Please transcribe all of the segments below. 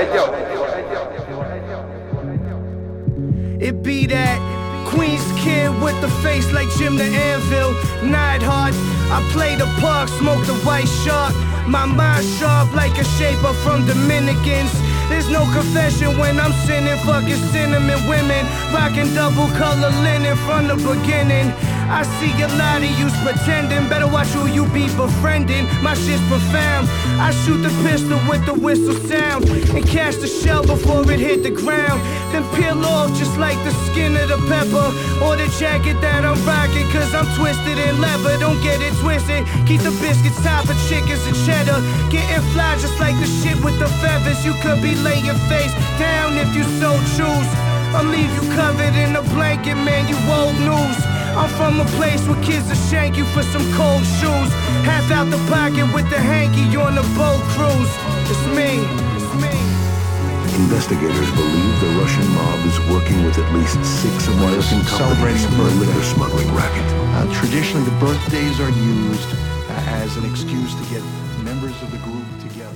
It be that Queens kid with the face like Jim the Anvil. Neidhart, I play the park, smoke the white shark. My mind sharp like a shaper from Dominicans. There's no confession when I'm sinning, fucking cinnamon women, rocking double color linen from the beginning. I see a lot of yous pretending, better watch who you be befriending. My shit's profound. I shoot the pistol with the whistle sound and catch the shell before it hit the ground. Then peel off just like the skin of the pepper or the jacket that I'm rocking, cause I'm twisted in leather, don't get it twisted. Keep the biscuits top of chickens and cheddar, getting fly just like the shit with the feathers. You could be laying face down if you so choose. I'll leave you covered in a blanket, man, you old news. I'm from a place where kids will shank you for some cold shoes. Half out the pocket with the hanky on the boat cruise. It's me, it's me. Investigators believe the Russian mob is working with at least 6 American companies in a liquor smuggling racket. Traditionally, the birthdays are used as an excuse to get members of the group together.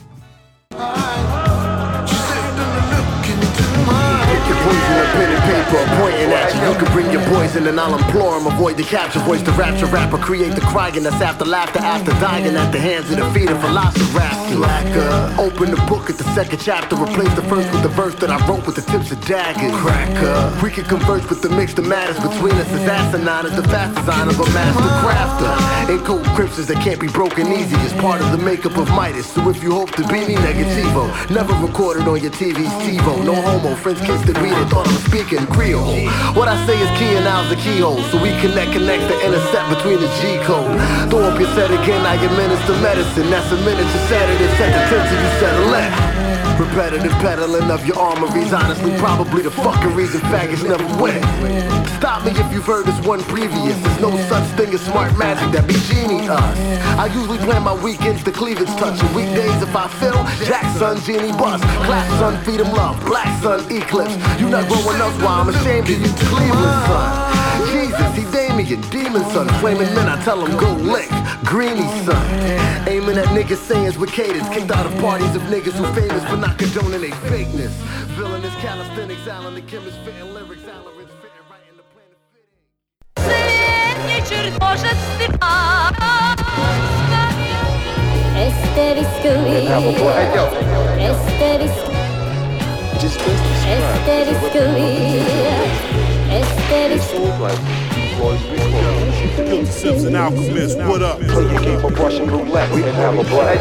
Poison a pen and paper, pointing at you. You can bring your poison and I'll implore him. Avoid the capture voice, the rapture rapper. Create the crying that's after laughter, after dying at the hands of the feet of Velociraptor. Open the book at the second chapter. Replace the first with the verse that I wrote with the tips of daggers. Cracker, we can converse with the mix that matters between us. As asinine as the fast design of a master crafter. In cold crypts that can't be broken easy as part of the makeup of Midas. So if you hope to be me, negativo. Never recorded on your TV's TiVo. No homo, friends kissed the reader, thought I was speaking Creole. What I say is key and now's the keyhole. So we connect the intercept between the G code. Throw up your set again, I administer medicine. That's a miniature sedative, set the tension, you settle it. Repetitive peddling of your armories. Honestly, probably the fucking reason faggots never win. Stop me if you've heard this one previous. There's no such thing as smart magic that be genie us. I usually plan my weekends to cleavage touch. And weekdays if I feel Jack son, genie bust. Class son, feed him love. Black son, eclipse. You not growing up, why I'm ashamed of you, Cleveland son. Jesus, he Damien, demon son. Flaming men, I tell him go lick. Greeny son. Aiming at niggas sayings with cadence. Kicked out of parties of niggas who famous for not condoning they fakeness. Villainous calisthenics, Alan the chemist, fitting lyrics, Alan fitting right in the planet Guilty Simpson Alchemist, what up? Play your game of Russian roulette and have a blast.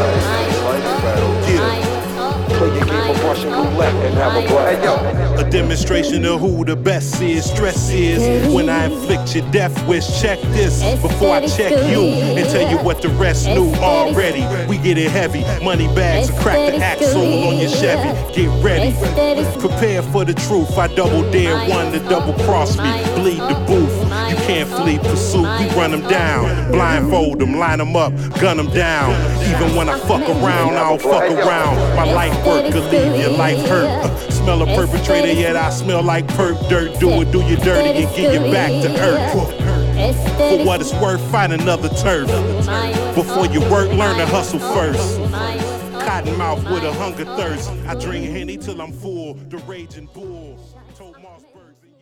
Play your game of Russian roulette and have a blast. A demonstration of who the best is. Stress is when I inflict your death wish. Check this before I check you and tell you what the rest knew already. We get it heavy, money bags, crack the axle on your Chevy. Get ready, prepare for the truth. I double dare one to double cross me. Bleed the booth, you can't flee pursuit. We run them down, blindfold them, line them up, gun them down. Even when I fuck around, I don't fuck around. My life work could leave your life hurt. Smell a perpetrator, yet I smell like perp dirt. Do it, do you dirty and get you back to earth. For what it's worth, find another turf. Before you work, learn to hustle first. Cotton mouth with a hunger thirst. I drink Henny till I'm full. The raging bulls. Told Mossbergs and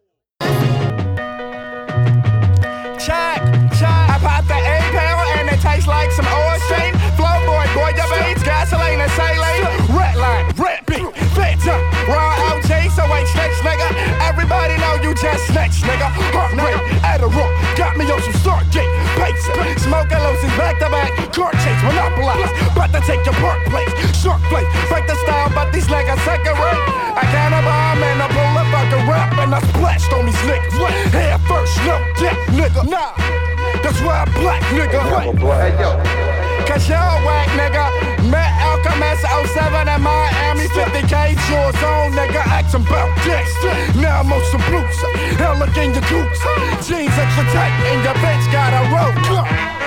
Check. I pop the A-pound and it tastes like some oil steam. Flow boy, your beats, gasoline and saline. Red line, red beat, fat tongue, raw OG, so ain't snitch, nigga. Everybody know you just snitch, nigga. Heart rate, Adderall, got me on some Stargate. Pizza, smoking lotions back to back. Car chase, monopolize, about to take your park place. Shark place, break the style, but these niggas second rate. I got a bomb and a bullet, fucking rap, and I splashed on these niggas. Head first, no death, nigga. Nah, that's why I'm black, nigga. Cause y'all whack, nigga. Met Alchemist 07 in Miami, 50K Jaws on, nigga. Action about this. Now I'm on some blues. Hell, look in your goose. Jeans extra tight, and your bitch got a rope.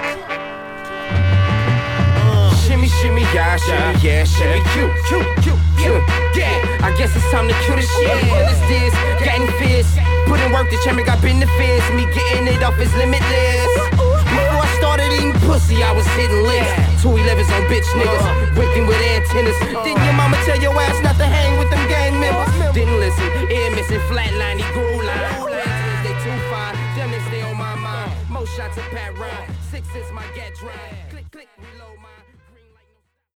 Shimmy, shimmy, yeah, shimmy, yeah, shimmy, cute. Yeah, I guess it's time to kill the shit. What is this? Getting fierce. Put in work, the champion got benefits. Me getting it off is limitless. Before I started eating pussy, I was hitting licks. 211s on bitch niggas, whipping with antennas. Then your mama Tell your ass not to hang with them gang members. Didn't listen, ear missing, flatline, he grew line. They too fine, them they stay on my mind. Most shots of Pat Ryan, 6 is my get dry. Click, click, reload mine.